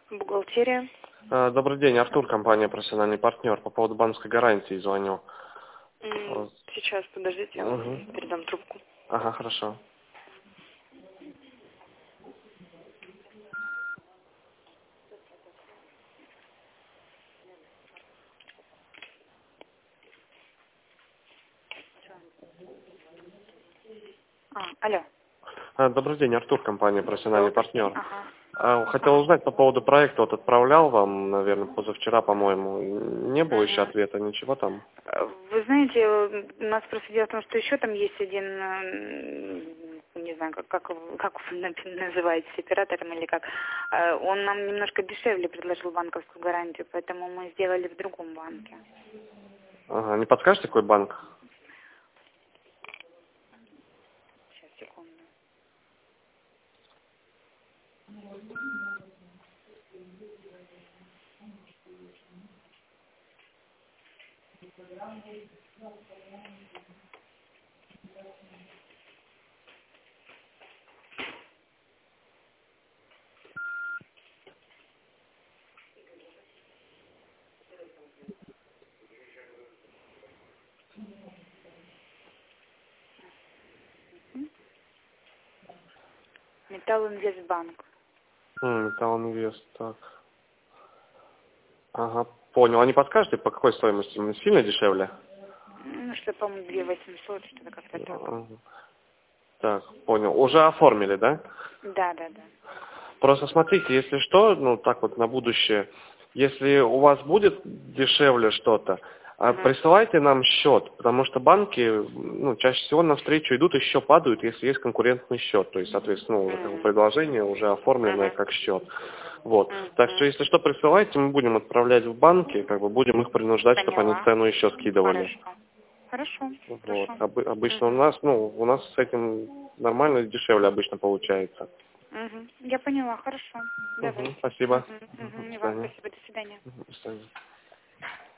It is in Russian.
Бухгалтерия. Добрый день, Артур, компания «Профессиональный партнер». По поводу банковской гарантии звоню. Сейчас, подождите, я вам Угу. передам трубку. Ага, хорошо. Алло. Добрый день, Артур, компания «Профессиональный Добрый день. партнер». Ага. Хотел узнать по поводу проекта. Вот отправлял вам, наверное, позавчера, по-моему. Не было еще Мгм. ответа, ничего там? Вы знаете, у нас просто дело в том, что еще там есть один, не знаю, как вы называете, оператором или как. Он нам немножко дешевле предложил банковскую гарантию, поэтому мы сделали в другом банке. Ага, не подскажете, какой банк? Сейчас, секунду. Металлинвестбанк. Металлинвест, так. Ага, понял. А не подскажете, по какой стоимости? Сильно дешевле? Ну, что, по-моему, 2800, что-то как-то так. Ага. Так, понял. Уже оформили, да? Да, да, да. Просто смотрите, если что, ну так вот на будущее, если у вас будет дешевле что-то, Мгм. присылайте нам счет, потому что банки, ну, чаще всего навстречу идут, еще падают, если есть конкурентный счет, то есть, соответственно, ну, как бы Мгм. предложение уже оформленное Мгм. как счет. Вот. Так что, Мгм. если что, присылайте, мы будем отправлять в банки, как бы будем их принуждать, чтобы они Поняла. цену еще скидывали. Хорошо. Хорошо. Вот. Хорошо. Обычно Мгм. у нас с этим нормально, дешевле обычно получается. Мгм. Я поняла. Хорошо. Давайте. Спасибо. Мгм. До Мгм. И вам свидания. спасибо. До свидания. До свидания.